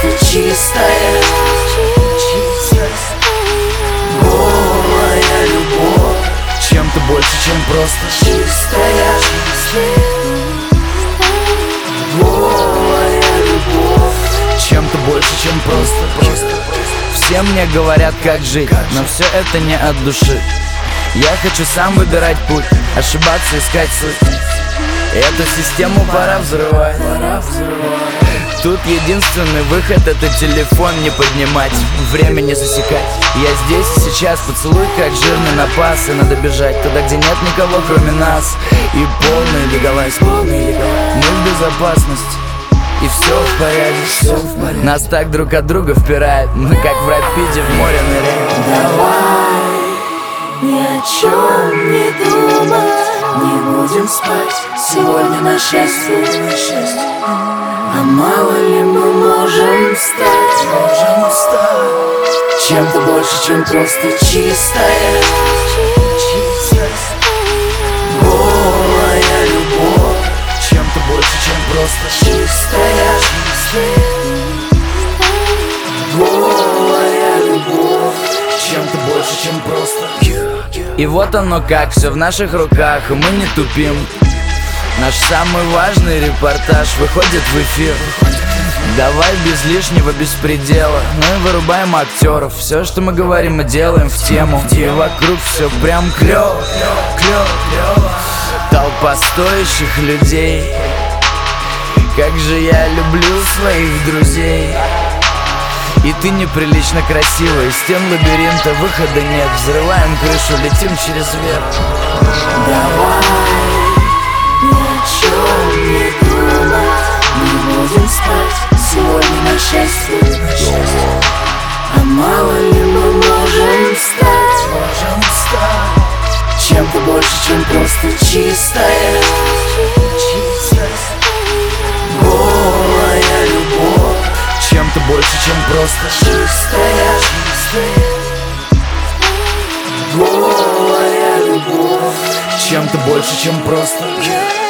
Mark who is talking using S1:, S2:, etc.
S1: просто чистая. Голая любовь,
S2: чем-то больше, чем просто
S1: чистая. Голая любовь,
S2: чем-то больше, чем просто. Все мне говорят, как жить, но все это не от души. Я хочу сам выбирать путь, ошибаться, искать суть. Эту систему пора взрывать. Тут единственный выход — это телефон не поднимать, время не засекать. Я здесь и сейчас, поцелуй как жирный напас. И надо бежать туда, где нет никого, кроме нас. И полный легалайз, мы в безопасности, и все в порядке. Нас так друг от друга впирает, мы как в рапиде в море ныряем.
S1: давай ни о чем не думать, не будем спать сегодня на счастье. А мало ли мы можем стать чем-то больше, чем просто чистая. Голая любовь,
S2: Чем-то больше, чем просто
S1: чистая. Голая любовь,
S2: чем-то больше, чем просто. И вот оно как, все в наших руках, и мы не тупим. Наш самый важный репортаж выходит в эфир. Давай без лишнего беспредела, мы вырубаем актеров. Все, что мы говорим, мы делаем в тему. И вокруг все прям клёво. Толпа стоящих людей. Как же я люблю своих друзей. И ты неприлично красивая, из стен лабиринта выхода нет. Взрываем крышу, летим через верх.
S1: давай ни о чем не думать, не будем спать сегодня на счастье. А мало ли мы можем стать чем-то больше, чем просто чистая. Голая любовь,
S2: Чем-то больше, чем просто
S1: чистая. Голая любовь,
S2: чем-то больше, чем просто